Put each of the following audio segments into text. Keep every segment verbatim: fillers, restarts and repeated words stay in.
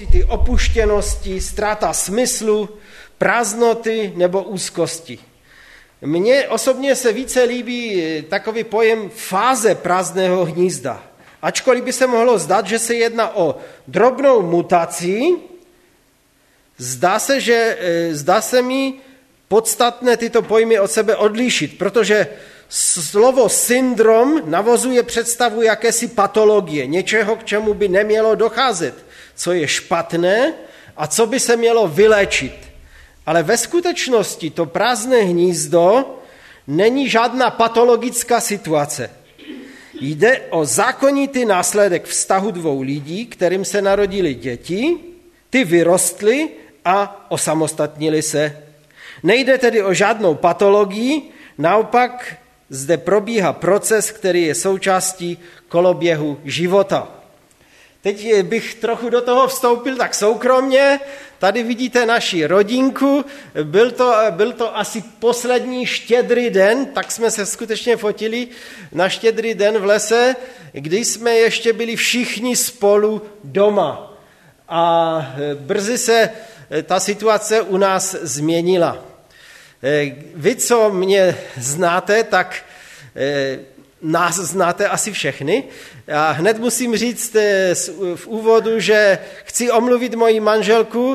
Ty opuštěnosti, ztráta smyslu, prázdnoty nebo úzkosti. Mně osobně se více líbí takový pojem fáze prázdného hnízda. Ačkoliv by se mohlo zdát, že se jedná o drobnou mutaci, zdá se, že, zdá se mi podstatné tyto pojmy od sebe odlišit, protože slovo syndrom navozuje představu jakési patologie, něčeho, k čemu by nemělo docházet, co je špatné a co by se mělo vyléčit. Ale ve skutečnosti to prázdné hnízdo není žádná patologická situace. Jde o zákonitý následek vztahu dvou lidí, kterým se narodili děti, ty vyrostly a osamostatnili se. Nejde tedy o žádnou patologii, naopak zde probíhá proces, který je součástí koloběhu života. Teď bych trochu do toho vstoupil tak soukromně. Tady vidíte naši rodinku. Byl to, byl to asi poslední štědrý den, tak jsme se skutečně fotili na štědrý den v lese, kdy jsme ještě byli všichni spolu doma. A brzy se ta situace u nás změnila. Vy, co mě znáte, tak nás znáte asi všechny. A hned musím říct v úvodu, že chci omluvit moji manželku.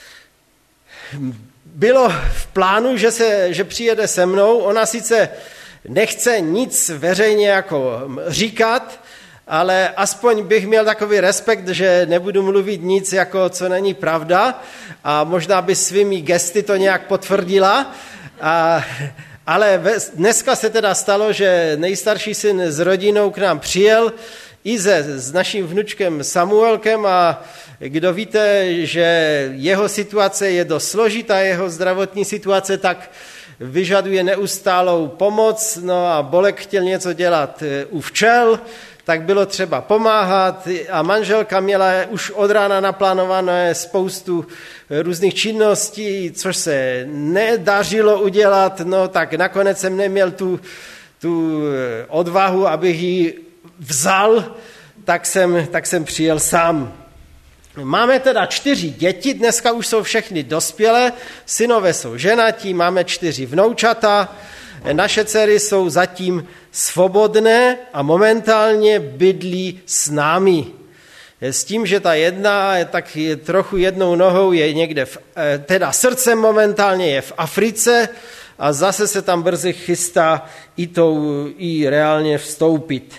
Bylo v plánu, že, se, že přijede se mnou. Ona sice nechce nic veřejně jako říkat, ale aspoň bych měl takový respekt, že nebudu mluvit nic, jako co není pravda, a možná by svými gesty to nějak potvrdila. A, ale dneska se teda stalo, že nejstarší syn s rodinou k nám přijel i se, s naším vnučkem Samuelkem, a kdo víte, že jeho situace je dost složitá, jeho zdravotní situace, tak vyžaduje neustálou pomoc. No a Bolek chtěl něco dělat u včel, tak bylo třeba pomáhat, a manželka měla už od rána naplánované spoustu různých činností, což se nedařilo udělat, no tak nakonec jsem neměl tu, tu odvahu, abych ji vzal, tak jsem, tak jsem přijel sám. Máme teda čtyři děti, dneska už jsou všechny dospělé, synové jsou ženatí, máme čtyři vnoučata, naše dcery jsou zatím svobodné a momentálně bydlí s námi. S tím, že ta jedna je tak je trochu jednou nohou je někde, v, teda srdcem momentálně je v Africe, a zase se tam brzy chystá i, tou, i reálně vstoupit.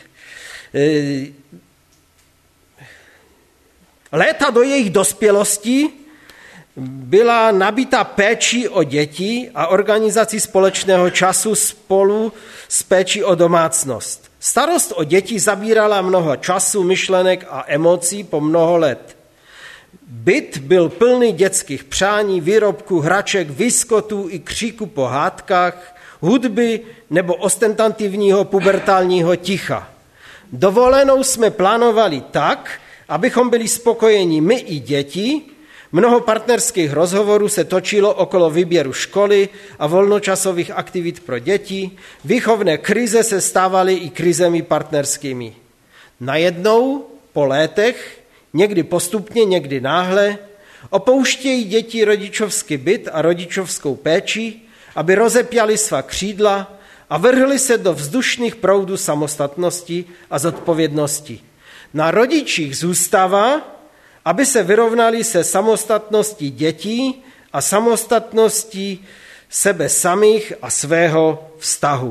Léta do jejich dospělosti byla nabita péčí o děti a organizací společného času spolu s péčí o domácnost. Starost o děti zabírala mnoho času, myšlenek a emocí po mnoho let. Byt byl plný dětských přání, výrobků, hraček, výskotů i kříku po hádkách, hudby nebo ostentativního pubertálního ticha. Dovolenou jsme plánovali tak, abychom byli spokojeni my i děti. Mnoho partnerských rozhovorů se točilo okolo výběru školy a volnočasových aktivit pro děti. Výchovné krize se stávaly i krizemi partnerskými. Najednou, po létech, někdy postupně, někdy náhle, opouštějí děti rodičovský byt a rodičovskou péči, aby rozepjali svá křídla a vrhli se do vzdušných proudů samostatnosti a zodpovědnosti. Na rodičích zůstává, aby se vyrovnali se samostatností dětí a samostatností sebe samých a svého vztahu.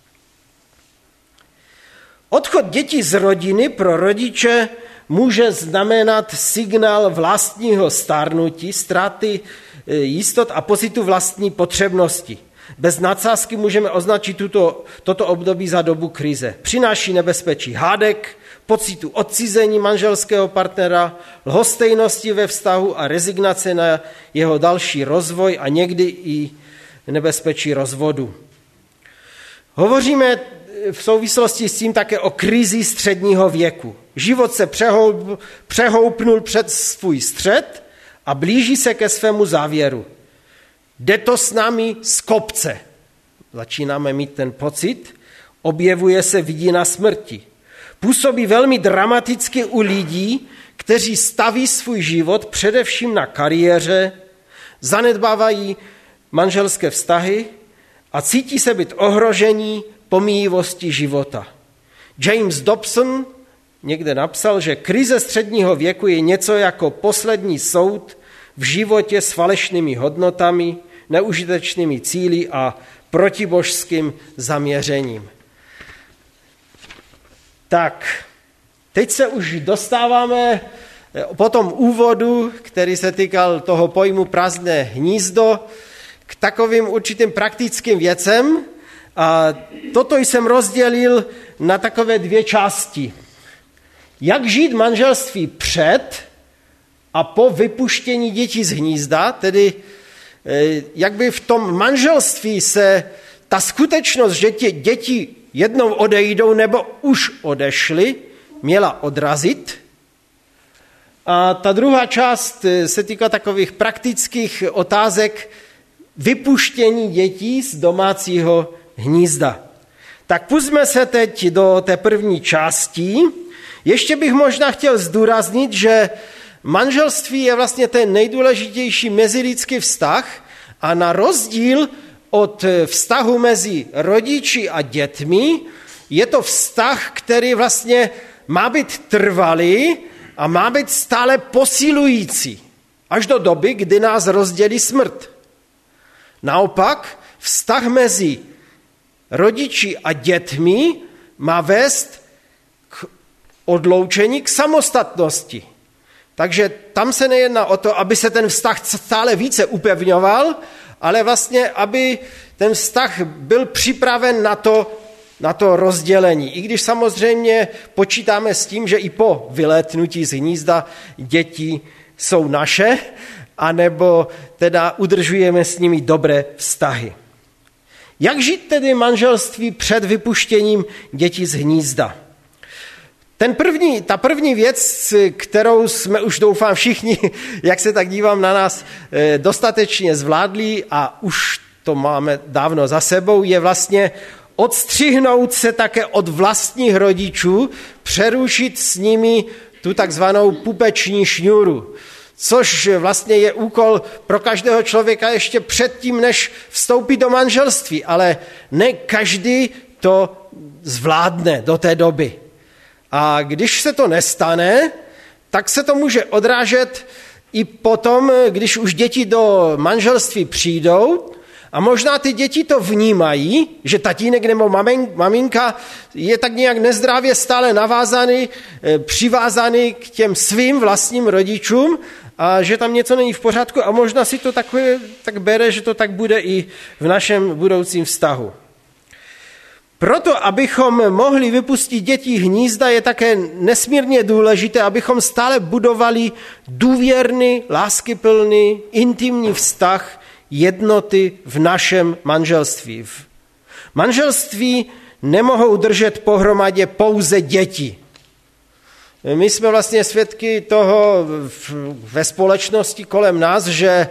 Odchod dětí z rodiny pro rodiče může znamenat signál vlastního stárnutí, ztráty jistot a pocitu vlastní potřebnosti. Bez nadsázky můžeme označit tuto, toto období za dobu krize. Přináší nebezpečí hádek, pocitu odcizení manželského partnera, lhostejnosti ve vztahu a rezignace na jeho další rozvoj a někdy i nebezpečí rozvodu. Hovoříme v souvislosti s tím také o krizi středního věku. Život se přehoup, přehoupnul před svůj střed a blíží se ke svému závěru. Jde to s námi z kopce. Začínáme mít ten pocit, objevuje se vidina smrti. Působí velmi dramaticky u lidí, kteří staví svůj život především na kariéře, zanedbávají manželské vztahy a cítí se být ohrožení pomíjivosti života. James Dobson někde napsal, že krize středního věku je něco jako poslední soud v životě s falešnými hodnotami, neužitečnými cíli a protibožským zaměřením. Tak, teď se už dostáváme po tom úvodu, který se týkal toho pojmu prázdné hnízdo, k takovým určitým praktickým věcem. A toto jsem rozdělil na takové dvě části. Jak žít manželství před a po vypuštění dětí z hnízda, tedy jak by v tom manželství se ta skutečnost, že tě děti jednou odejdou nebo už odešly, měla odrazit. A ta druhá část se týká takových praktických otázek vypuštění dětí z domácího hnízda. Tak pusťme se teď do té první části. Ještě bych možná chtěl zdůraznit, že manželství je vlastně ten nejdůležitější mezilidský vztah a na rozdíl od vztahu mezi rodiči a dětmi je to vztah, který vlastně má být trvalý a má být stále posilující až do doby, kdy nás rozdělí smrt. Naopak, vztah mezi rodiči a dětmi má vést k odloučení, k samostatnosti. Takže tam se nejedná o to, aby se ten vztah stále více upevňoval, ale vlastně, aby ten vztah byl připraven na to, na to rozdělení. I když samozřejmě počítáme s tím, že i po vylétnutí z hnízda děti jsou naše, anebo teda udržujeme s nimi dobré vztahy. Jak žít tedy manželství před vypuštěním dětí z hnízda? Ten první, ta první věc, kterou jsme už doufám všichni, jak se tak dívám na nás, dostatečně zvládli a už to máme dávno za sebou, je vlastně odstřihnout se také od vlastních rodičů, přerušit s nimi tu takzvanou pupeční šňůru, což vlastně je úkol pro každého člověka ještě předtím, než vstoupí do manželství, ale ne každý to zvládne do té doby. A když se to nestane, tak se to může odrážet i potom, když už děti do manželství přijdou a možná ty děti to vnímají, že tatínek nebo maminka je tak nějak nezdravě stále navázaný, přivázaný k těm svým vlastním rodičům a že tam něco není v pořádku a možná si to takové, tak bere, že to tak bude i v našem budoucím vztahu. Proto, abychom mohli vypustit děti hnízda, je také nesmírně důležité, abychom stále budovali důvěrný, láskyplný, intimní vztah jednoty v našem manželství. V manželství nemohou držet pohromadě pouze děti. My jsme vlastně svědky toho ve společnosti kolem nás, že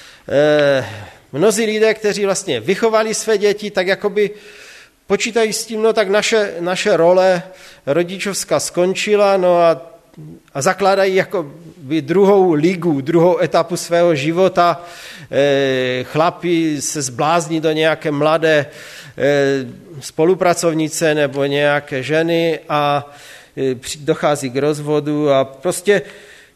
mnozí lidé, kteří vlastně vychovali své děti, tak jakoby počítají s tím, no tak naše, naše role rodičovská skončila, no a, a zakládají jakoby druhou ligu, druhou etapu svého života. E, chlapi se zblázní do nějaké mladé e, spolupracovnice nebo nějaké ženy a e, dochází k rozvodu a prostě e,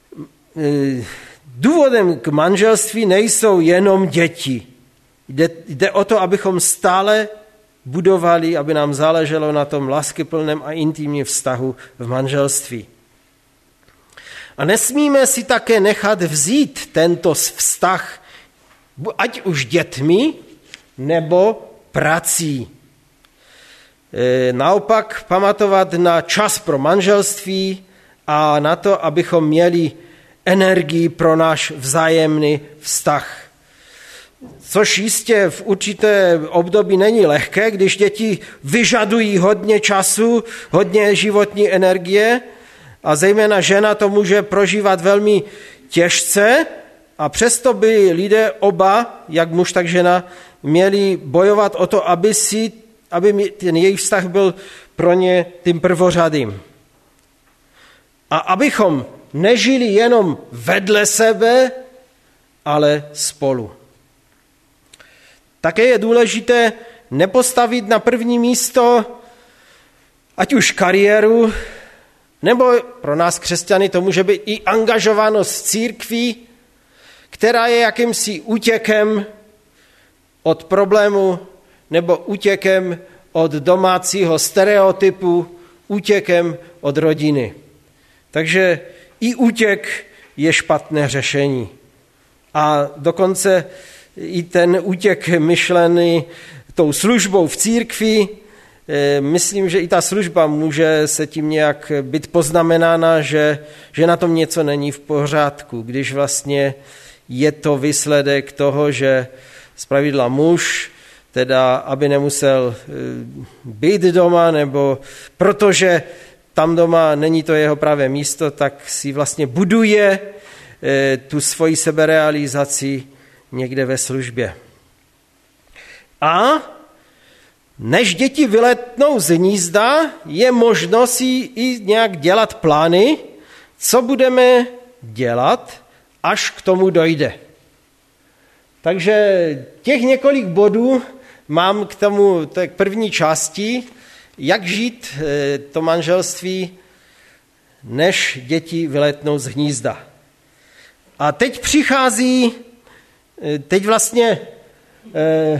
důvodem k manželství nejsou jenom děti. Jde, jde o to, abychom stále budovali, aby nám záleželo na tom láskyplném a intimním vztahu v manželství. A nesmíme si také nechat vzít tento vztah, ať už dětmi, nebo prací. E, naopak pamatovat na čas pro manželství a na to, abychom měli energii pro náš vzájemný vztah. Což jistě v určité období není lehké, když děti vyžadují hodně času, hodně životní energie a zejména žena to může prožívat velmi těžce a přesto by lidé oba, jak muž, tak žena, měli bojovat o to, aby, si, aby ten jejich vztah byl pro ně tím prvořadým. A abychom nežili jenom vedle sebe, ale spolu. Také je důležité nepostavit na první místo ať už kariéru, nebo pro nás křesťany to může být i angažovanost církví, která je jakýmsi útěkem od problému nebo útěkem od domácího stereotypu, útěkem od rodiny. Takže i útěk je špatné řešení. A dokonce i ten útěk myšlený tou službou v církvi, myslím, že i ta služba může se tím nějak být poznamenána, že, že na tom něco není v pořádku, když vlastně je to výsledek toho, že zpravidla muž, teda aby nemusel být doma, nebo protože tam doma není to jeho pravé místo, tak si vlastně buduje tu svoji seberealizaci někde ve službě. A než děti vyletnou z hnízda, je možno si i nějak dělat plány, co budeme dělat, až k tomu dojde. Takže těch několik bodů mám k tomu k první části, jak žít to manželství, než děti vyletnou z hnízda. A teď přichází, teď vlastně eh,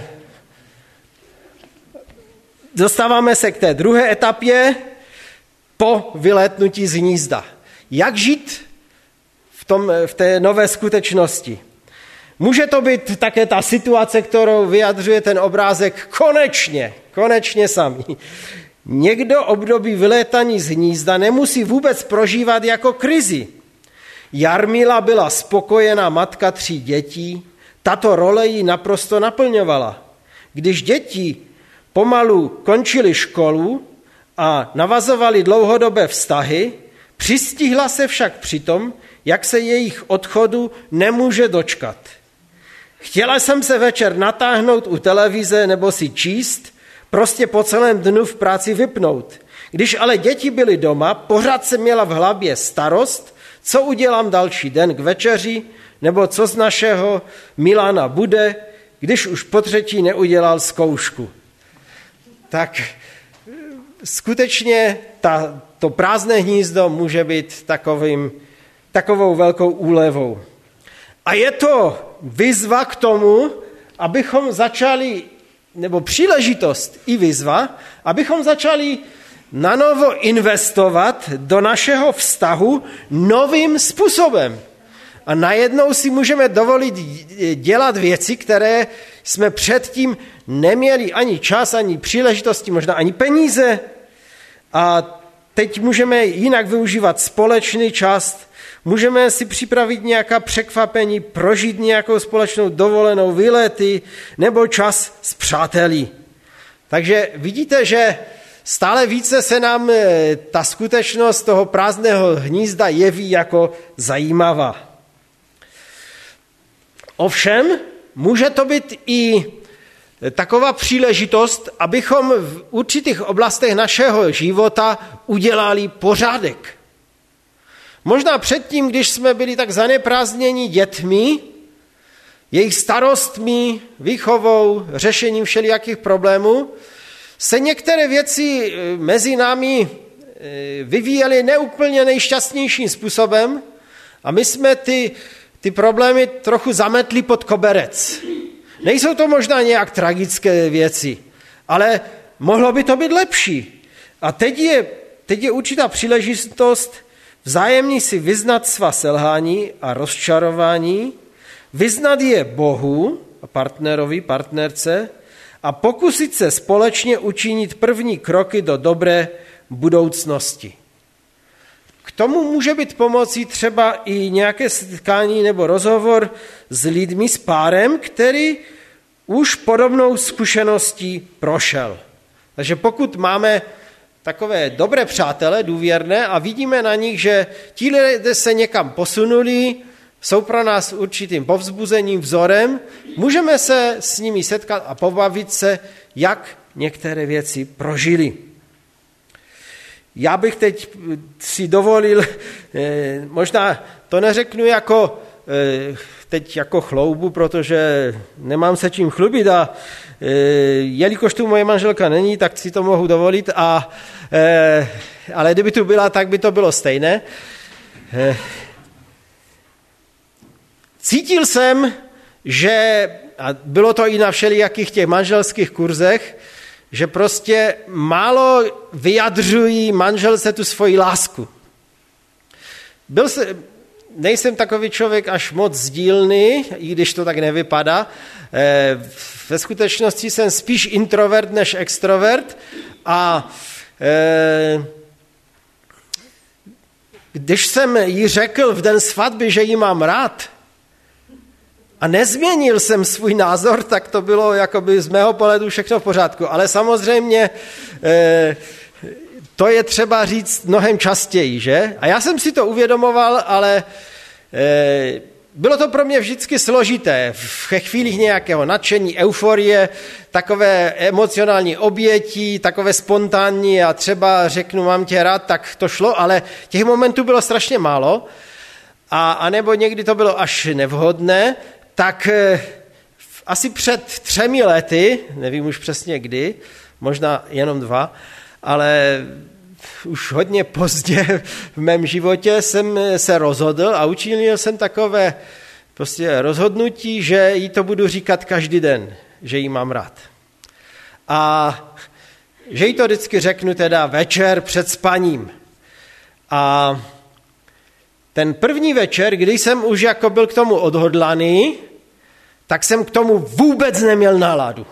dostáváme se k té druhé etapě po vylétnutí z hnízda. Jak žít v, tom, v té nové skutečnosti? Může to být také ta situace, kterou vyjadřuje ten obrázek konečně, konečně sami. Někdo období vylétání z hnízda nemusí vůbec prožívat jako krizi. Jarmila byla spokojená matka tří dětí, tato role ji naprosto naplňovala. Když děti pomalu končili školu a navazovali dlouhodobé vztahy, přistihla se však při tom, jak se jejich odchodu nemůže dočkat. Chtěla jsem se večer natáhnout u televize nebo si číst, prostě po celém dnu v práci vypnout. Když ale děti byly doma, pořád jsem měla v hlavě starost, co udělám další den k večeři, nebo co z našeho Milana bude, když už po třetí neudělal zkoušku. Tak skutečně ta, to prázdné hnízdo může být takovým, takovou velkou úlevou. A je to výzva k tomu, abychom začali, nebo příležitost i výzva, abychom začali nanovo investovat do našeho vztahu novým způsobem. A najednou si můžeme dovolit dělat věci, které jsme předtím neměli ani čas, ani příležitosti, možná ani peníze. A teď můžeme jinak využívat společný čas, můžeme si připravit nějaká překvapení, prožít nějakou společnou dovolenou, výlety nebo čas s přáteli. Takže vidíte, že stále více se nám ta skutečnost toho prázdného hnízda jeví jako zajímavá. Ovšem, může to být i taková příležitost, abychom v určitých oblastech našeho života udělali pořádek. Možná předtím, když jsme byli tak zaneprázdněni dětmi, jejich starostmi, výchovou, řešením všelijakých problémů, se některé věci mezi námi vyvíjely neúplně nejšťastnějším způsobem a my jsme ty, ty problémy trochu zametli pod koberec. Nejsou to možná nějak tragické věci, ale mohlo by to být lepší. A teď je, teď je určitá příležitost vzájemně si vyznat svá selhání a rozčarování, vyznat je Bohu a partnerovi, partnerce a pokusit se společně učinit první kroky do dobré budoucnosti. K tomu může být pomocí třeba i nějaké setkání nebo rozhovor s lidmi, s párem, který už podobnou zkušeností prošel. Takže pokud máme takové dobré přátele, důvěrné a vidíme na nich, že ti lidé se někam posunuli, jsou pro nás určitým povzbuzením, vzorem, můžeme se s nimi setkat a pobavit se, jak některé věci prožili. Já bych teď si dovolil, možná to neřeknu jako teď jako chloubu, protože nemám se čím chlubit a jelikož tu moje manželka není, tak si to mohu dovolit, a, ale kdyby tu byla, tak by to bylo stejné. Cítil jsem, že, a bylo to i na všelijakých těch manželských kurzech, že prostě málo vyjadřují manželce tu svoji lásku. Byl se, nejsem takový člověk až moc sdílný, i když to tak nevypadá. Ve skutečnosti jsem spíš introvert než extrovert a když jsem jí řekl v den svatby, že ji mám rád, a nezměnil jsem svůj názor, tak to bylo jakoby z mého pohledu všechno v pořádku. Ale samozřejmě to je třeba říct mnohem častěji, že? A já jsem si to uvědomoval, ale bylo to pro mě vždycky složité. V chvílích nějakého nadšení, euforie, takové emocionální obětí, takové spontánní a třeba řeknu, mám tě rád, tak to šlo, ale těch momentů bylo strašně málo. A, a nebo někdy to bylo až nevhodné, tak asi před třemi lety, nevím už přesně kdy, možná jenom dva, ale už hodně pozdě v mém životě jsem se rozhodl a učinil jsem takové prostě rozhodnutí, že jí to budu říkat každý den, že jí mám rád. A že jí to vždycky řeknu teda večer před spaním. A ten první večer, kdy jsem už jako byl k tomu odhodlaný, tak jsem k tomu vůbec neměl náladu.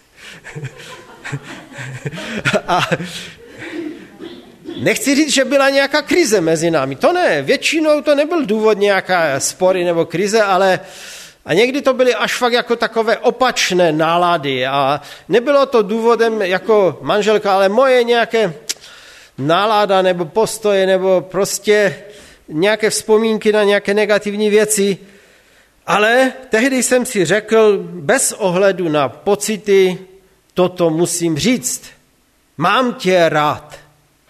A nechci říct, že byla nějaká krize mezi námi. To ne, většinou to nebyl důvod nějaká spory nebo krize, ale a někdy to byly až fakt jako takové opačné nálady a nebylo to důvodem jako manželka, ale moje nějaké nálada nebo postoje nebo prostě nějaké vzpomínky na nějaké negativní věci, ale tehdy jsem si řekl, bez ohledu na pocity, toto musím říct. Mám tě rád.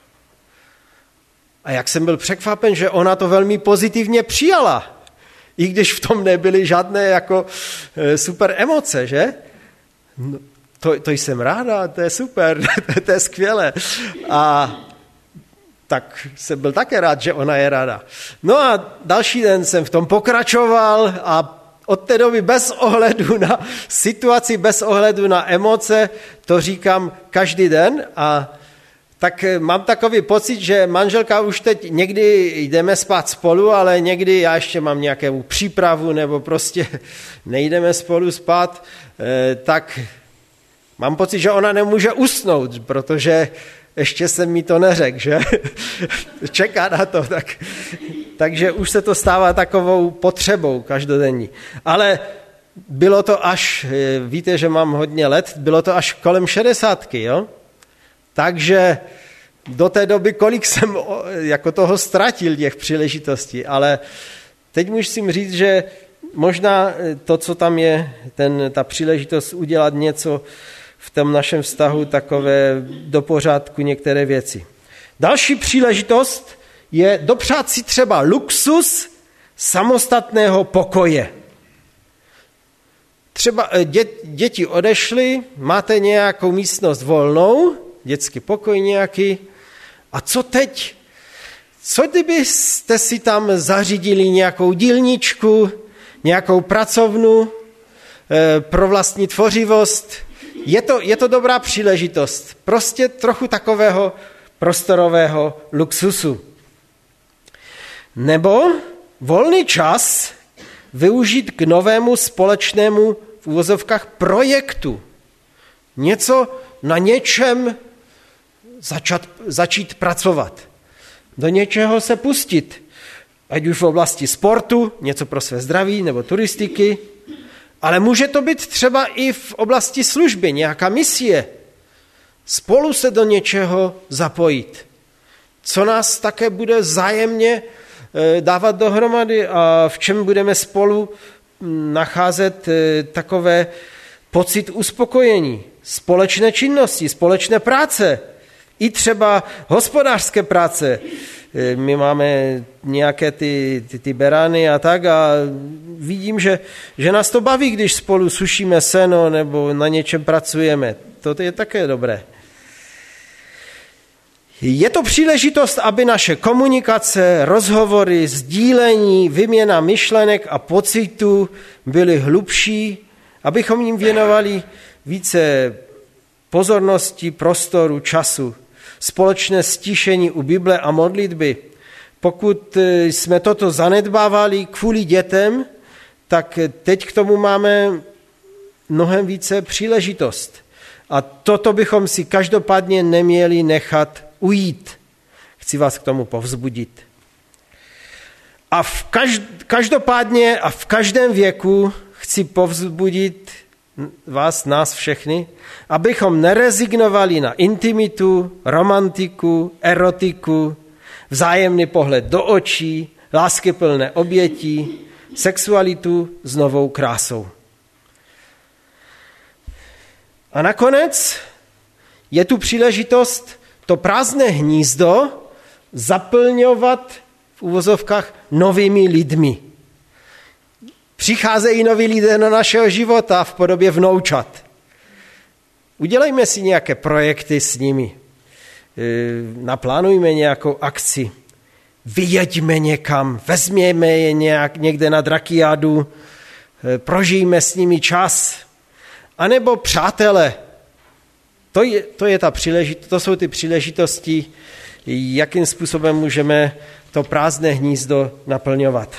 A jak jsem byl překvapen, že ona to velmi pozitivně přijala, i když v tom nebyly žádné jako super emoce, že? No, to, to jsem ráda, to je super, to je skvělé. A tak jsem byl také rád, že ona je ráda. No a další den jsem v tom pokračoval a od té doby bez ohledu na situaci, bez ohledu na emoce, to říkám každý den a tak mám takový pocit, že manželka už teď někdy jdeme spát spolu, ale někdy já ještě mám nějakou přípravu nebo prostě nejdeme spolu spát, tak mám pocit, že ona nemůže usnout, protože ještě jsem mi to neřekl, že? Čeká na to, tak, takže už se to stává takovou potřebou každodenní. Ale bylo to až, víte, že mám hodně let, bylo to až kolem šedesátky, jo? Takže do té doby, kolik jsem jako toho ztratil těch příležitostí, ale teď musím říct, že možná to, co tam je, ten, ta příležitost udělat něco v tom našem vztahu, takové do pořádku některé věci. Další příležitost je dopřát si třeba luxus samostatného pokoje. Třeba děti odešly, máte nějakou místnost volnou, dětský pokoj nějaký, a co teď? Co kdybyste si tam zařídili nějakou dílničku, nějakou pracovnu pro vlastní tvořivost? Je to, je to dobrá příležitost. Prostě trochu takového prostorového luxusu. Nebo volný čas využít k novému společnému v uvozovkách projektu. Něco na něčem začat, začít pracovat. Do něčeho se pustit. Ať už v oblasti sportu, něco pro své zdraví nebo turistiky, ale může to být třeba i v oblasti služby, nějaká misie. Spolu se do něčeho zapojit. Co nás také bude vzájemně dávat dohromady a v čem budeme spolu nacházet takové pocit uspokojení, společné činnosti, společné práce, I třeba hospodářské práce. My máme nějaké ty, ty, ty berány a tak a vidím, že, že nás to baví, když spolu sušíme seno nebo na něčem pracujeme. To je také dobré. Je to příležitost, aby naše komunikace, rozhovory, sdílení, výměna myšlenek a pocitů byly hlubší, abychom jim věnovali více pozornosti, prostoru, času. Společné stišení u Bible a modlitby. Pokud jsme toto zanedbávali kvůli dětem, tak teď k tomu máme mnohem více příležitost. A toto bychom si každopádně neměli nechat ujít. Chci vás k tomu povzbudit. A v každ- každopádně a v každém věku chci povzbudit vás, nás všechny, abychom nerezignovali na intimitu, romantiku, erotiku, vzájemný pohled do očí, láskyplné oběti, sexualitu s novou krásou. A nakonec je tu příležitost to prázdné hnízdo zaplňovat v uvozovkách novými lidmi. Přicházejí noví lidé do našeho života v podobě vnoučat. Udělejme si nějaké projekty s nimi. Naplánujme nějakou akci. Vyjeďme někam, vezměme je nějak někde na drakiádu, prožijme s nimi čas. A nebo přátelé. To, je, to, je ta příležitost, to jsou ty příležitosti, jakým způsobem můžeme to prázdné hnízdo naplňovat.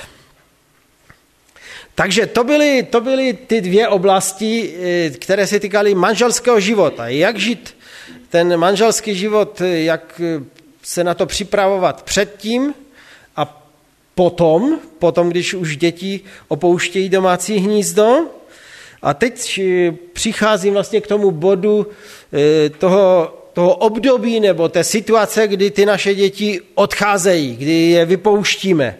Takže to byly, to byly ty dvě oblasti, které se týkaly manželského života. Jak žít ten manželský život, jak se na to připravovat předtím a potom, potom, když už děti opouštějí domácí hnízdo. A teď přicházím vlastně k tomu bodu toho, toho období nebo té situace, kdy ty naše děti odcházejí, kdy je vypouštíme.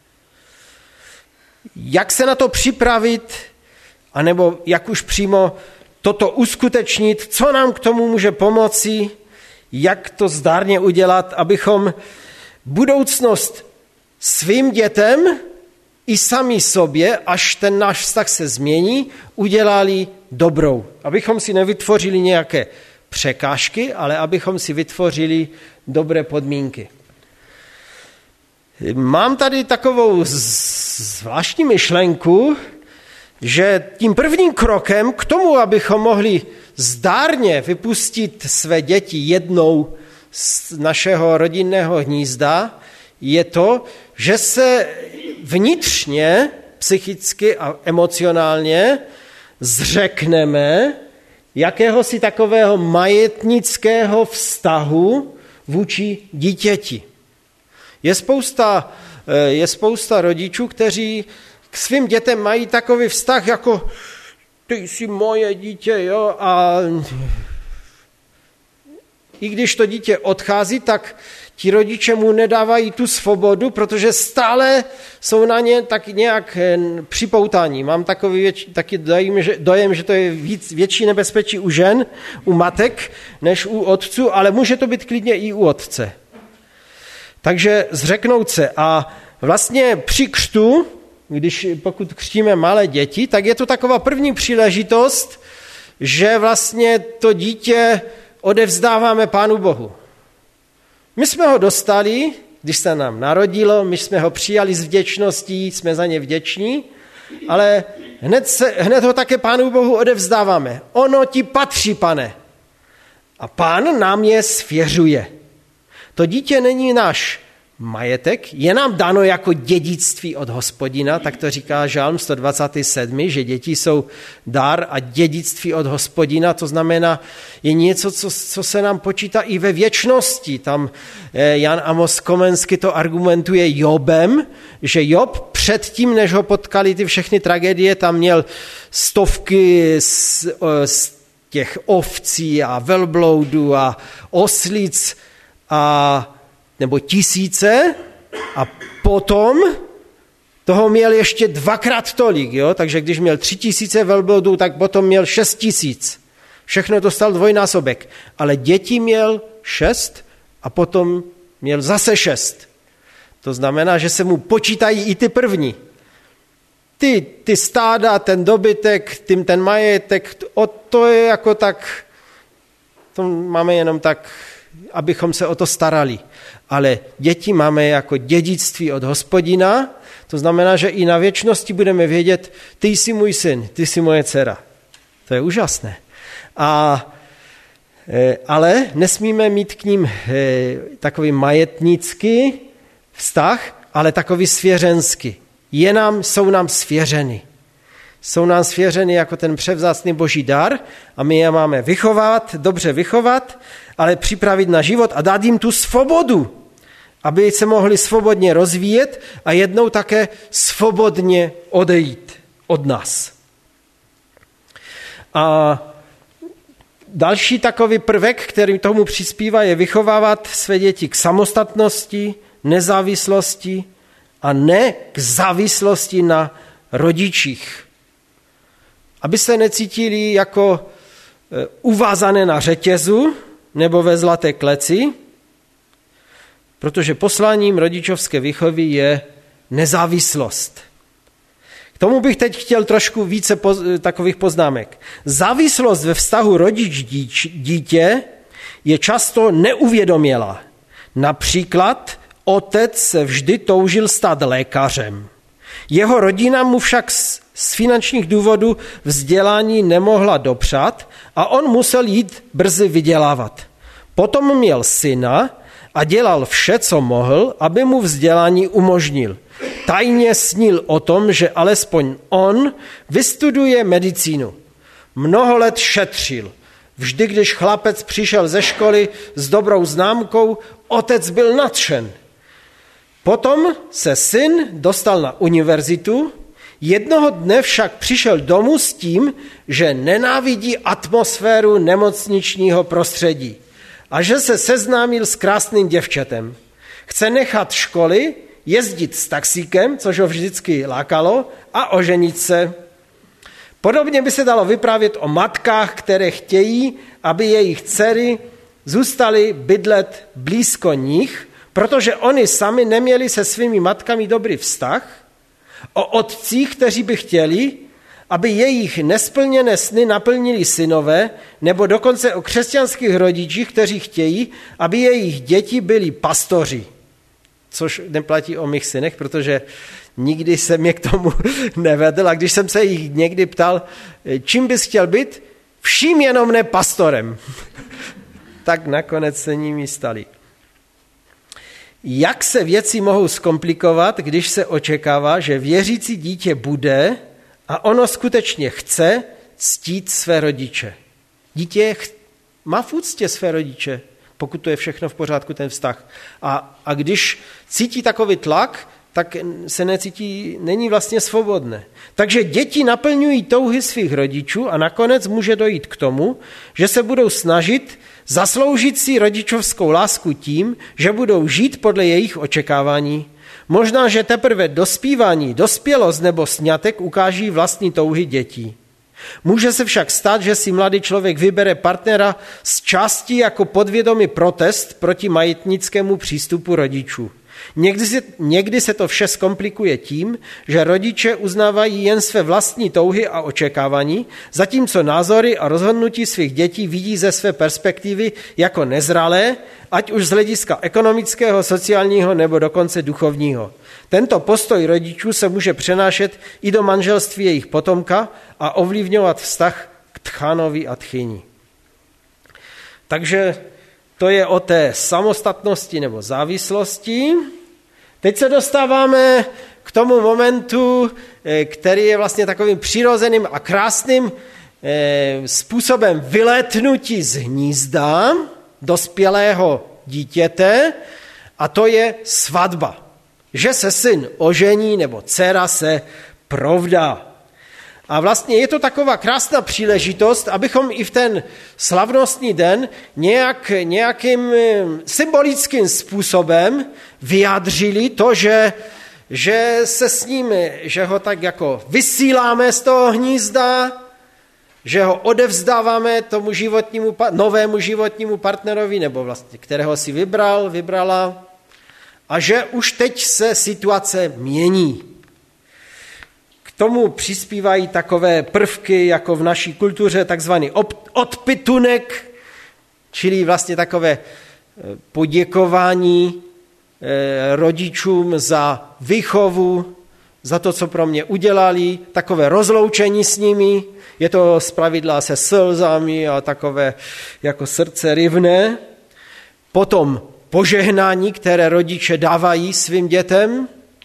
Jak se na to připravit, anebo jak už přímo toto uskutečnit, co nám k tomu může pomoci, jak to zdárně udělat, abychom budoucnost svým dětem i sami sobě, až ten náš vztah se změní, udělali dobrou. Abychom si nevytvořili nějaké překážky, ale abychom si vytvořili dobré podmínky. Mám tady takovou zvláštní myšlenku, že tím prvním krokem k tomu, abychom mohli zdárně vypustit své děti jednou z našeho rodinného hnízda, je to, že se vnitřně, psychicky a emocionálně zřekneme jakéhosi takového majetnického vztahu vůči dítěti. Je spousta, je spousta rodičů, kteří k svým dětem mají takový vztah jako ty jsi moje dítě, jo, a i když to dítě odchází, tak ti rodiče mu nedávají tu svobodu, protože stále jsou na ně tak nějak připoutáni. Mám takový věč, taky dojem, že, dojem, že to je víc, větší nebezpečí u žen, u matek, než u otců, ale může to být klidně i u otce. Takže zřeknout se. A vlastně při křtu, když pokud křtíme malé děti, tak je to taková první příležitost, že vlastně to dítě odevzdáváme Pánu Bohu. My jsme ho dostali, když se nám narodilo, my jsme ho přijali s vděčností, jsme za ně vděční, ale hned, se, hned ho také Pánu Bohu odevzdáváme. Ono ti patří, Pane. A Pán nám je svěřuje. To dítě není náš majetek, je nám dáno jako dědictví od Hospodina, tak to říká Žálm sto dvacet sedm, že děti jsou dar a dědictví od Hospodina, to znamená, je něco, co, co se nám počítá i ve věčnosti. Tam Jan Amos Komensky to argumentuje Jobem, že Job předtím, než ho potkali ty všechny tragédie, tam měl stovky z, z těch ovcí a velbloudů a oslic a nebo tisíce a potom toho měl ještě dvakrát tolik, jo? Takže když měl tři tisíce velbloudů, tak potom měl šest tisíc. Všechno dostal dvojnásobek, ale děti měl šest a potom měl zase šest. To znamená, že se mu počítají i ty první. Ty, ty stáda, ten dobytek, tím ten majetek, o to je jako tak, to máme jenom tak, abychom se o to starali. Ale děti máme jako dědictví od Hospodina, to znamená, že i na věčnosti budeme vědět, ty jsi můj syn, ty jsi moje dcera. To je úžasné. A, ale nesmíme mít k ním takový majetnický vztah, ale takový svěřenský. Je nám, jsou nám svěřeny. Jsou nám svěřeny jako ten převzácný boží dar a my je máme vychovat, dobře vychovat, ale připravit na život a dát jim tu svobodu, aby se mohli svobodně rozvíjet a jednou také svobodně odejít od nás. A další takový prvek, který tomu přispívá, je vychovávat své děti k samostatnosti, nezávislosti a ne k závislosti na rodičích. Aby se necítili jako uvázané na řetězu nebo ve zlaté kleci, protože posláním rodičovské výchovy je nezávislost. K tomu bych teď chtěl trošku více poz, takových poznámek. Závislost ve vztahu rodič-dítě je často neuvědomělá. Například otec se vždy toužil stát lékařem. Jeho rodina mu však z, z finančních důvodů vzdělání nemohla dopřát a on musel jít brzy vydělávat. Potom měl syna a dělal vše, co mohl, aby mu vzdělání umožnil. Tajně snil o tom, že alespoň on vystuduje medicínu. Mnoho let šetřil. Vždy, když chlapec přišel ze školy s dobrou známkou, otec byl nadšen. Potom se syn dostal na univerzitu, jednoho dne však přišel domů s tím, že nenávidí atmosféru nemocničního prostředí a že se seznámil s krásným děvčetem. Chce nechat školy, jezdit s taxíkem, což ho vždycky lákalo, a oženit se. Podobně by se dalo vyprávět o matkách, které chtějí, aby jejich dcery zůstaly bydlet blízko nich, protože oni sami neměli se svými matkami dobrý vztah, o otcích, kteří by chtěli, aby jejich nesplněné sny naplnili synové, nebo dokonce o křesťanských rodičích, kteří chtějí, aby jejich děti byli pastoři. Což neplatí o mých synech, protože nikdy jsem je k tomu nevedl a když jsem se jich někdy ptal, čím bys chtěl být, vším jenom ne pastorem. Tak nakonec se nimi stali. Jak se věci mohou zkomplikovat, když se očekává, že věřící dítě bude a ono skutečně chce ctít své rodiče. Dítě má v úctě své rodiče, pokud to je všechno v pořádku, ten vztah. A, a když cítí takový tlak, tak se necítí, není vlastně svobodné. Takže děti naplňují touhy svých rodičů a nakonec může dojít k tomu, že se budou snažit zasloužit si rodičovskou lásku tím, že budou žít podle jejich očekávání. Možná, že teprve dospívání, dospělost nebo sňatek ukáží vlastní touhy dětí. Může se však stát, že si mladý člověk vybere partnera z části jako podvědomý protest proti majetnickému přístupu rodičů. Někdy se, někdy se to vše zkomplikuje tím, že rodiče uznávají jen své vlastní touhy a očekávání, zatímco názory a rozhodnutí svých dětí vidí ze své perspektivy jako nezralé, ať už z hlediska ekonomického, sociálního nebo dokonce duchovního. Tento postoj rodičů se může přenášet i do manželství jejich potomka a ovlivňovat vztah k tchánovi a tchyni. Takže to je o té samostatnosti nebo závislosti. Teď se dostáváme k tomu momentu, který je vlastně takovým přirozeným a krásným způsobem vylétnutí z hnízda dospělého dítěte, a to je svatba. Že se syn ožení nebo dcera se provdá. A vlastně je to taková krásná příležitost, abychom i v ten slavnostní den nějak, nějakým symbolickým způsobem vyjádřili to, že, že se s ním, že ho tak jako vysíláme z toho hnízda, že ho odevzdáváme tomu životnímu, novému životnímu partnerovi, nebo vlastně, kterého si vybral, vybrala, a že už teď se situace mění. K tomu přispívají takové prvky, jako v naší kultuře, takzvaný odpytunek, čili vlastně takové poděkování rodičům za výchovu, za to, co pro mě udělali, takové rozloučení s nimi, je to zpravidla se slzami a takové jako srdce rivné. Potom požehnání, které rodiče dávají svým dětem.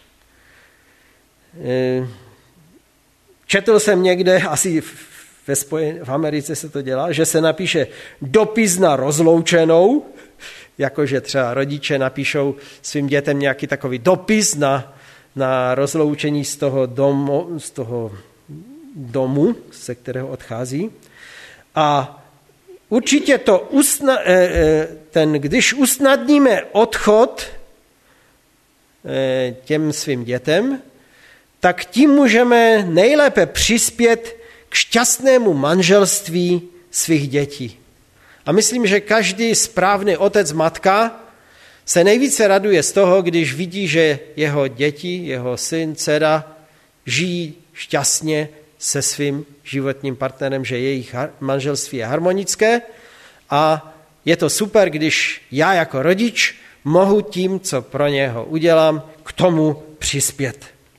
Četl jsem někde, asi ve Spojen, v Americe se to dělá, že se napíše dopis na rozloučenou, jakože třeba rodiče napíšou svým dětem nějaký takový dopis na, na rozloučení z toho, domu, z toho domu, ze kterého odchází. A určitě to, usna, ten, když usnadníme odchod těm svým dětem, tak tím můžeme nejlépe přispět k šťastnému manželství svých dětí. A myslím, že každý správný otec, matka se nejvíce raduje z toho, když vidí, že jeho děti, jeho syn, dcera žijí šťastně se svým životním partnerem, že jejich manželství je harmonické a je to super, když já jako rodič mohu tím, co pro něho udělám, k tomu přispět.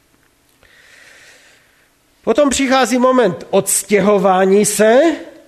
Potom přichází moment odstěhování se,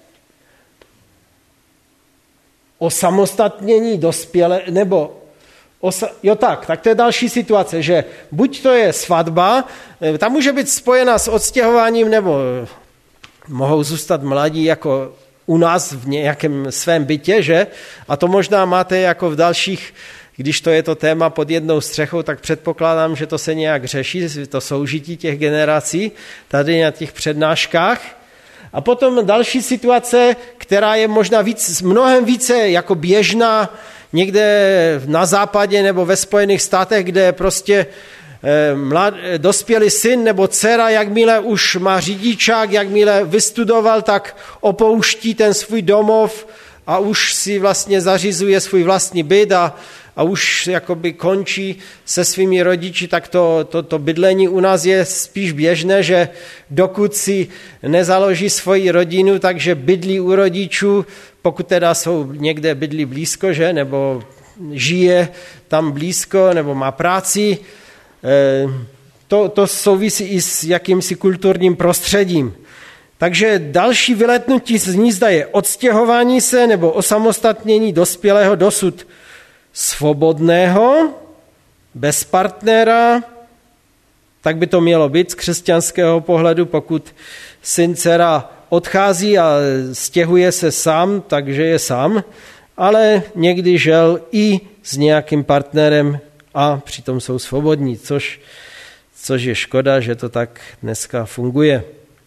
osamostatnění dospělé, nebo osa, jo tak, tak to je další situace, že buď to je svatba, tam může být spojena s odstěhováním, nebo mohou zůstat mladí jako u nás v nějakém svém bytě, že? A to možná máte jako v dalších, když to je to téma pod jednou střechou, tak předpokládám, že to se nějak řeší, to soužití těch generací tady na těch přednáškách. A potom další situace, která je možná víc, mnohem více jako běžná někde na západě nebo ve Spojených státech, kde prostě mlad, dospělý syn nebo dcera, jakmile už má řidičák, jakmile vystudoval, tak opouští ten svůj domov a už si vlastně zařizuje svůj vlastní byt a, a už jakoby končí se svými rodiči, tak to, to, to bydlení u nás je spíš běžné, že dokud si nezaloží svoji rodinu, takže bydlí u rodičů, pokud teda jsou někde bydlí blízko, že, nebo žije tam blízko, nebo má práci, to, to souvisí i s jakýmsi kulturním prostředím. Takže další vyletnutí z hnízda je odstěhování se nebo osamostatnění dospělého dosud svobodného, bez partnera, tak by to mělo být z křesťanského pohledu, pokud syn, dcera odchází a stěhuje se sám, takže je sám, ale někdy žel i s nějakým partnerem a přitom jsou svobodní, což, což je škoda, že to tak dneska funguje.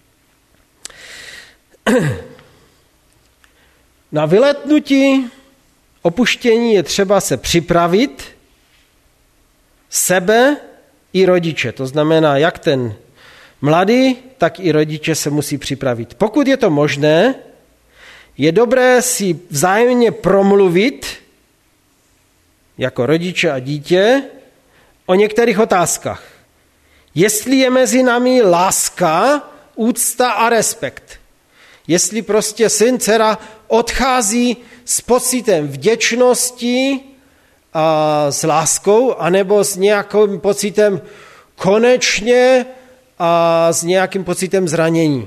Na vyletnutí, opuštění je třeba se připravit sebe i rodiče. To znamená, jak ten mladý, tak i rodiče se musí připravit. Pokud je to možné, je dobré si vzájemně promluvit jako rodiče a dítě o některých otázkách. Jestli je mezi námi láska, úcta a respekt. Jestli prostě syn, dcera odchází s pocitem vděčnosti a s láskou, anebo s nějakým pocitem konečně a s nějakým pocitem zranění.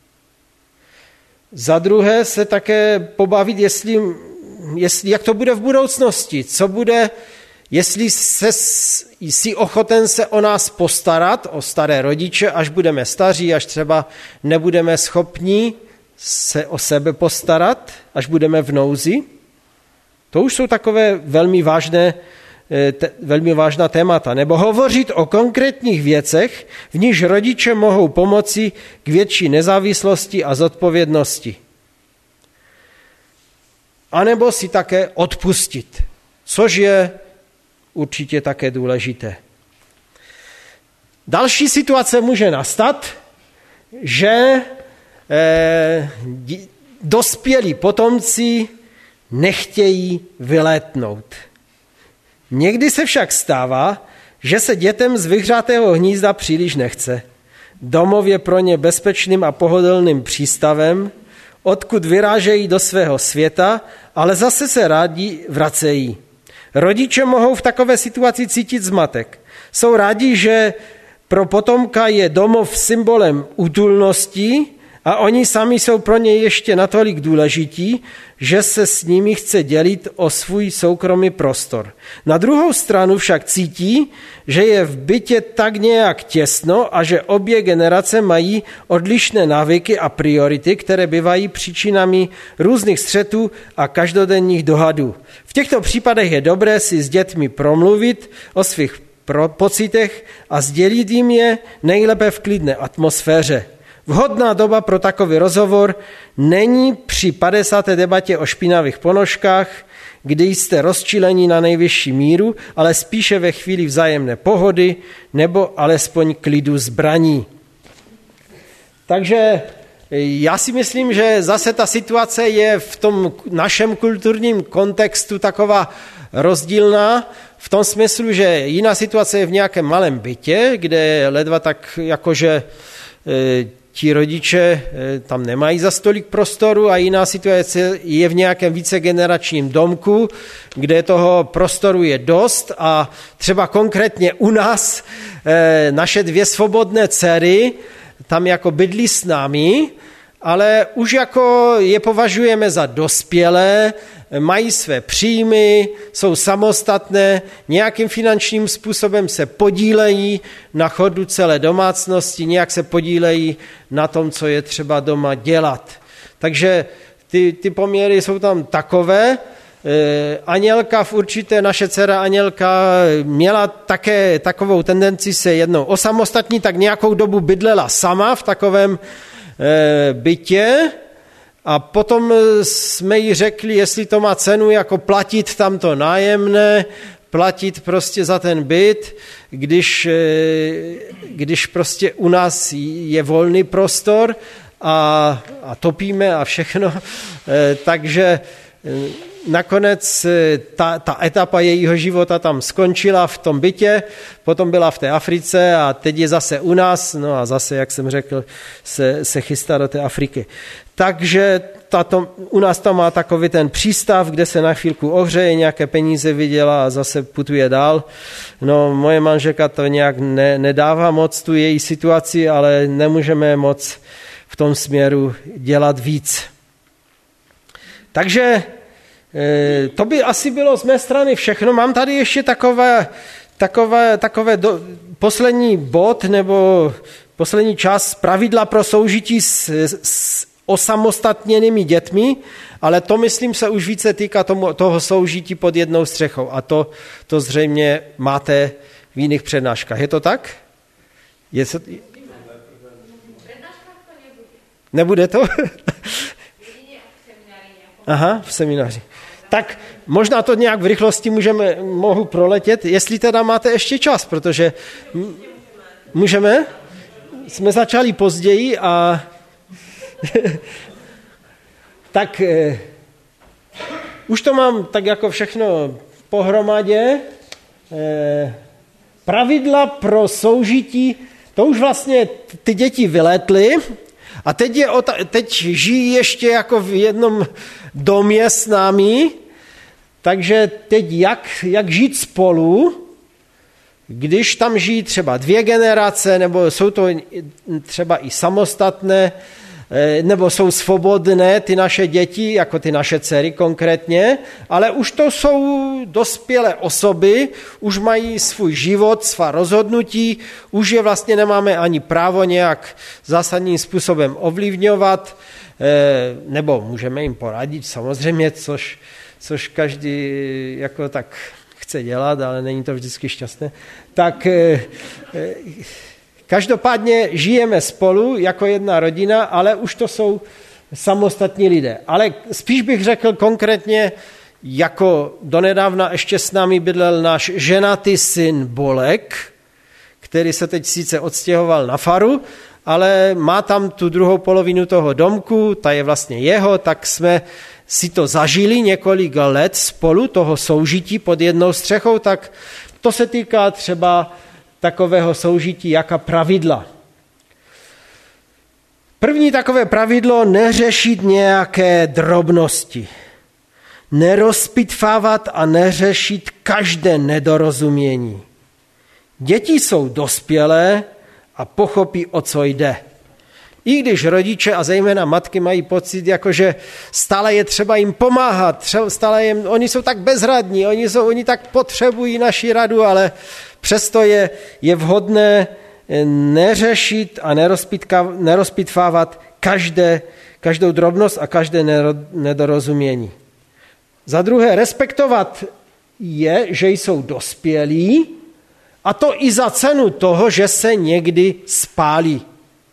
Za druhé se také pobavit, jestli, jestli, jak to bude v budoucnosti, co bude, jestli se, jsi ochoten se o nás postarat, o staré rodiče, až budeme staří, až třeba nebudeme schopni se o sebe postarat, až budeme v nouzi. To už jsou takové velmi vážné, te, velmi vážná témata. Nebo hovořit o konkrétních věcech, v níž rodiče mohou pomoci k větší nezávislosti a zodpovědnosti. A nebo si také odpustit, což je určitě také důležité. Další situace může nastat, že eh, dospělí potomci nechtějí vylétnout. Někdy se však stává, že se dětem z vyhřátého hnízda příliš nechce. Domov je pro ně bezpečným a pohodlným přístavem, odkud vyrážejí do svého světa, ale zase se rádi vracejí. Rodiče mohou v takové situaci cítit zmatek. Jsou rádi, že pro potomka je domov symbolem útulnosti a oni sami jsou pro ně ještě natolik důležití, že se s nimi chce dělit o svůj soukromý prostor. Na druhou stranu však cítí, že je v bytě tak nějak těsno a že obě generace mají odlišné návyky a priority, které bývají příčinami různých střetů a každodenních dohadů. V těchto případech je dobré si s dětmi promluvit o svých pocitech a sdělit jim je nejlépe v klidné atmosféře. Vhodná doba pro takový rozhovor není při padesáté debatě o špinavých ponožkách, kdy jste rozčilení na nejvyšší míru, ale spíše ve chvíli vzájemné pohody nebo alespoň klidu zbraní. Takže já si myslím, že zase ta situace je v tom našem kulturním kontextu taková rozdílná, v tom smyslu, že jiná situace je v nějakém malém bytě, kde ledva tak jakože e, ti rodiče e, tam nemají za stolik prostoru, a jiná situace je v nějakém vícegeneračním domku, kde toho prostoru je dost, a třeba konkrétně u nás e, naše dvě svobodné dcery tam jako bydlí s námi, ale už jako je považujeme za dospělé, mají své příjmy, jsou samostatné, nějakým finančním způsobem se podílejí na chodu celé domácnosti, nějak se podílejí na tom, co je třeba doma dělat. Takže ty, ty poměry jsou tam takové. E, Anělka v určité, naše dcera Anělka měla také takovou tendenci se jednou osamostatnit, tak nějakou dobu bydlela sama v takovém e, bytě, a potom jsme jí řekli, jestli to má cenu jako platit tamto nájemné, platit prostě za ten byt, když, když prostě u nás je volný prostor a, a topíme a všechno. Takže nakonec ta, ta etapa jejího života tam skončila v tom bytě, potom byla v té Africe a teď je zase u nás, no a zase, jak jsem řekl, se, se chystá do té Afriky. Takže tato, u nás tam má takový ten přístav, kde se na chvílku ohřeje, nějaké peníze vydělá a zase putuje dál. No, moje manželka to nějak ne, nedává moc tu její situaci, ale nemůžeme moc v tom směru dělat víc. Takže to by asi bylo z mé strany všechno. Mám tady ještě takové, takové, takové do, poslední bod nebo poslední čas pravidla pro soužití s, s osamostatněnými dětmi, ale to, myslím, se už více týká tomu, toho soužití pod jednou střechou. A to, to zřejmě máte v jiných přednáškách. Je to tak? Je to... Nebude to? Aha, v semináři. Tak možná to nějak v rychlosti můžeme, mohu proletět, jestli teda máte ještě čas, protože můžeme? Jsme začali později a tak eh, už to mám tak jako všechno pohromadě. Eh, pravidla pro soužití, to už vlastně ty děti vylétly a teď, je, teď žijí ještě jako v jednom domě s námi, takže teď jak, jak žít spolu, když tam žijí třeba dvě generace, nebo jsou to třeba i samostatné, nebo jsou svobodné ty naše děti, jako ty naše dcery konkrétně, ale už to jsou dospělé osoby, už mají svůj život, svá rozhodnutí, už je vlastně nemáme ani právo nějak zásadním způsobem ovlivňovat, nebo můžeme jim poradit samozřejmě, což, což každý jako tak chce dělat, ale není to vždycky šťastné. Tak každopádně žijeme spolu jako jedna rodina, ale už to jsou samostatní lidé. Ale spíš bych řekl konkrétně, jako donedávna ještě s námi bydlel náš ženatý syn Bolek, který se teď sice odstěhoval na faru, ale má tam tu druhou polovinu toho domku, ta je vlastně jeho, tak jsme si to zažili několik let spolu, toho soužití pod jednou střechou, tak to se týká třeba takového soužití, jaká pravidla. První takové pravidlo, neřešit nějaké drobnosti. Nerozpitvávat a neřešit každé nedorozumění. Děti jsou dospělé a pochopí, o co jde. I když rodiče a zejména matky mají pocit, jakože stále je třeba jim pomáhat, stále jim, oni jsou tak bezradní, oni, jsou, oni tak potřebují naši radu, ale přesto je, je vhodné neřešit a nerozpitvávat každé, každou drobnost a každé nedorozumění. Za druhé, respektovat je, že jsou dospělí, a to i za cenu toho, že se někdy spálí.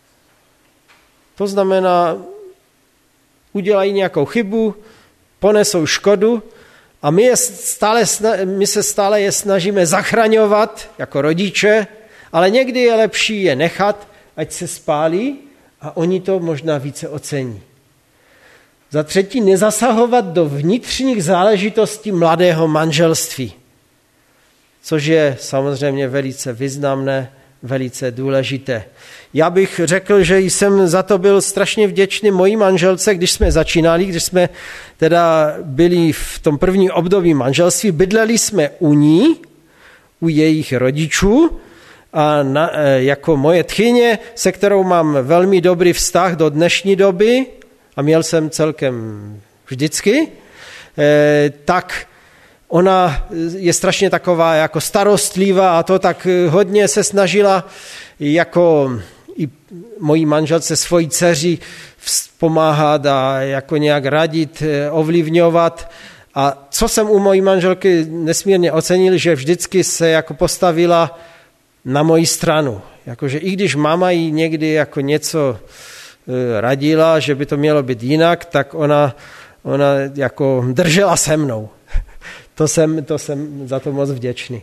To znamená, udělají nějakou chybu, ponesou škodu a my, je stále, my se stále je snažíme zachraňovat jako rodiče, ale někdy je lepší je nechat, ať se spálí a oni to možná více ocení. Za třetí, nezasahovat do vnitřních záležitostí mladého manželství, což je samozřejmě velice významné, velice důležité. Já bych řekl, že jsem za to byl strašně vděčný mojí manželce, když jsme začínali, když jsme teda byli v tom prvním období manželství, bydleli jsme u ní, u jejich rodičů, a na, jako moje tchyně, se kterou mám velmi dobrý vztah do dnešní doby, a měl jsem celkem vždycky, eh, tak ona je strašně taková jako starostlivá a to tak hodně se snažila jako i mojí manželce svojí dceři pomáhat a jako nějak radit, ovlivňovat. A co jsem u mojí manželky nesmírně ocenil, že vždycky se jako postavila na moji stranu. Jakože i když máma jí někdy jako něco radila, že by to mělo být jinak, tak ona, ona jako držela se mnou. To jsem, to jsem za to moc vděčný.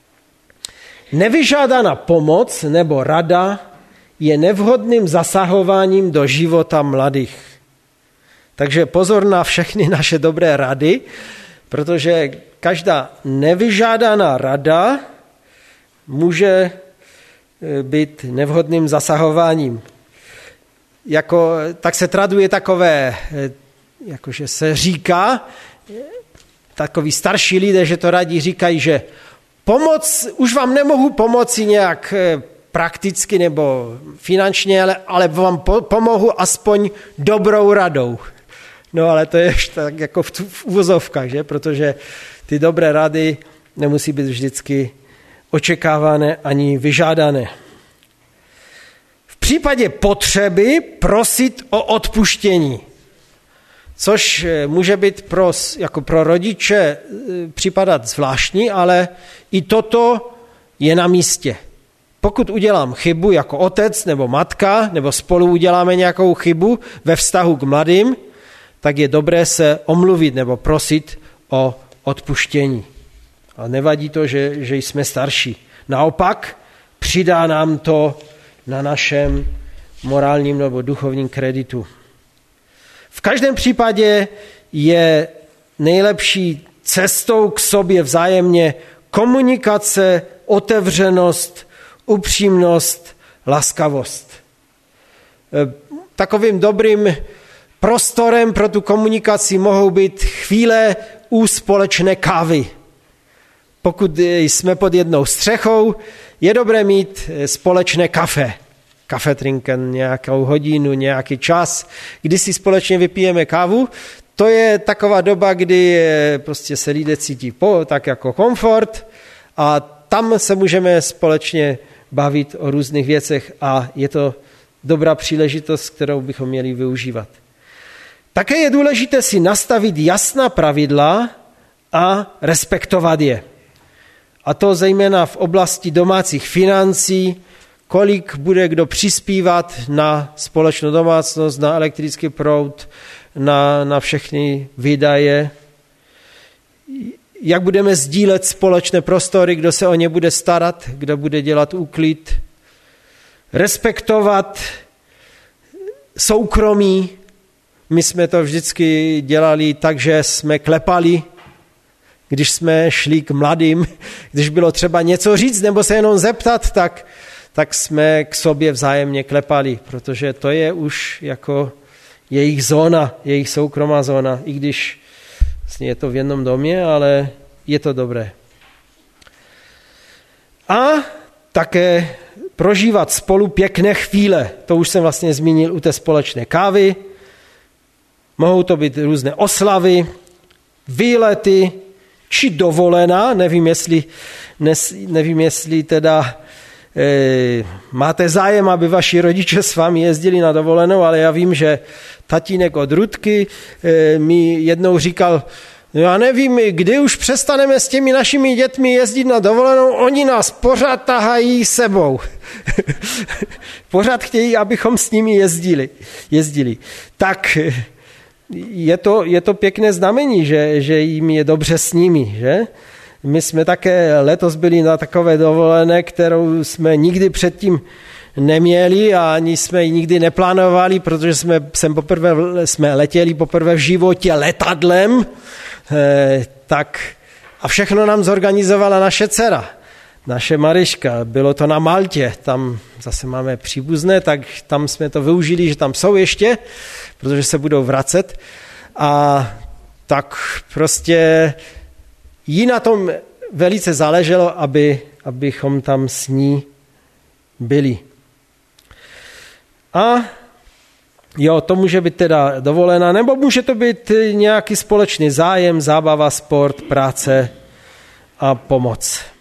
Nevyžádaná pomoc nebo rada je nevhodným zasahováním do života mladých. Takže pozor na všechny naše dobré rady, protože každá nevyžádaná rada může být nevhodným zasahováním. Jako, tak se traduje takové, jakože se říká, takoví starší lidé, že to radí říkají, že pomoc, už vám nemohu pomoci nějak prakticky nebo finančně, ale, ale vám po, pomohu aspoň dobrou radou. No ale to je tak jako v, v uvozovkách, že? Protože ty dobré rady nemusí být vždycky očekávané ani vyžádané. V případě potřeby prosit o odpuštění, což může být pro, jako pro rodiče připadat zvláštní, ale i toto je na místě. Pokud udělám chybu jako otec nebo matka, nebo spolu uděláme nějakou chybu ve vztahu k mladým, tak je dobré se omluvit nebo prosit o odpuštění. A nevadí to, že, že jsme starší. Naopak přidá nám to na našem morálním nebo duchovním kreditu. V každém případě je nejlepší cestou k sobě vzájemně komunikace, otevřenost, upřímnost, laskavost. Takovým dobrým prostorem pro tu komunikaci mohou být chvíle u společné kávy. Pokud jsme pod jednou střechou, je dobré mít společné kafe. Kafe trinken, nějakou hodinu, nějaký čas, kdy si společně vypijeme kávu. To je taková doba, kdy prostě se lidé cítí po, tak jako komfort a tam se můžeme společně bavit o různých věcech a je to dobrá příležitost, kterou bychom měli využívat. Také je důležité si nastavit jasná pravidla a respektovat je. A to zejména v oblasti domácích financí, kolik bude kdo přispívat na společnou domácnost, na elektrický proud, na, na všechny výdaje. Jak budeme sdílet společné prostory, kdo se o ně bude starat, kdo bude dělat úklid. respektovat soukromí. My jsme to vždycky dělali tak, že jsme klepali, když jsme šli k mladým, když bylo třeba něco říct nebo se jenom zeptat, tak, tak jsme k sobě vzájemně klepali, protože to je už jako jejich zóna, jejich soukromá zóna, i když vlastně je to v jednom domě, ale je to dobré. A také prožívat spolu pěkné chvíle. To už jsem vlastně zmínil u té společné kávy. Mohou to být různé oslavy, výlety, či dovolená. Nevím, jestli, nevím, jestli teda e, máte zájem, aby vaši rodiče s vámi jezdili na dovolenou, ale já vím, že tatínek od Rudky e, mi jednou říkal, já nevím, kdy už přestaneme s těmi našimi dětmi jezdit na dovolenou, oni nás pořád tahají sebou. Pořád chtějí, abychom s nimi jezdili. jezdili. Tak je to, je to pěkné znamení, že, že jim je dobře s nimi. Že? My jsme také letos byli na takové dovolené, kterou jsme nikdy předtím neměli a ani jsme ji nikdy neplánovali, protože jsme, jsem poprvé, jsme letěli poprvé v životě letadlem, eh, tak a všechno nám zorganizovala naše dcera, naše Mariška. Bylo to na Maltě, tam zase máme příbuzné, tak tam jsme to využili, že tam jsou ještě, protože se budou vracet a tak prostě jí na tom velice záleželo, aby, abychom tam s ní byli. A jo, to může být teda dovolená, nebo může to být nějaký společný zájem, zábava, sport, práce a pomoc.